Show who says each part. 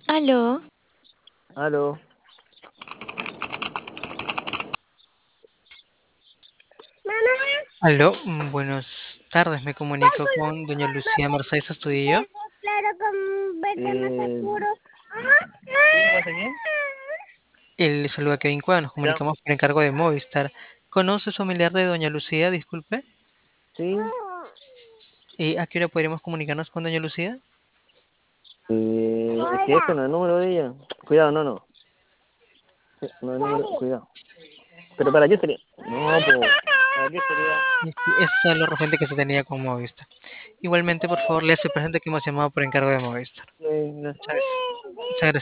Speaker 1: Aló,
Speaker 2: Aló.
Speaker 1: aló, buenas tardes, me comunico con doña Lucía Mercedes Astudillo.
Speaker 2: ¿Sí? ¿Pasa bien?
Speaker 1: El saluda Kevin Cueva, nos
Speaker 2: Ya.
Speaker 1: comunicamos por encargo de Movistar. ¿Conoce familiar de doña Lucía? Disculpe.
Speaker 2: Sí.
Speaker 1: ¿A qué hora podríamos comunicarnos con doña Lucía?
Speaker 2: Es que este no es el número de ella. Cuidado, no, no. Sí, no es el número, cuidado. ¿Pero para qué sería? No, pues. ¿Para qué sería?
Speaker 1: Sí, eso es lo referente que se tenía con Movistar. Igualmente, por favor, le hace presente que hemos llamado por encargo de Movistar.
Speaker 2: Gracias.
Speaker 1: Muchas gracias. Muchas gracias.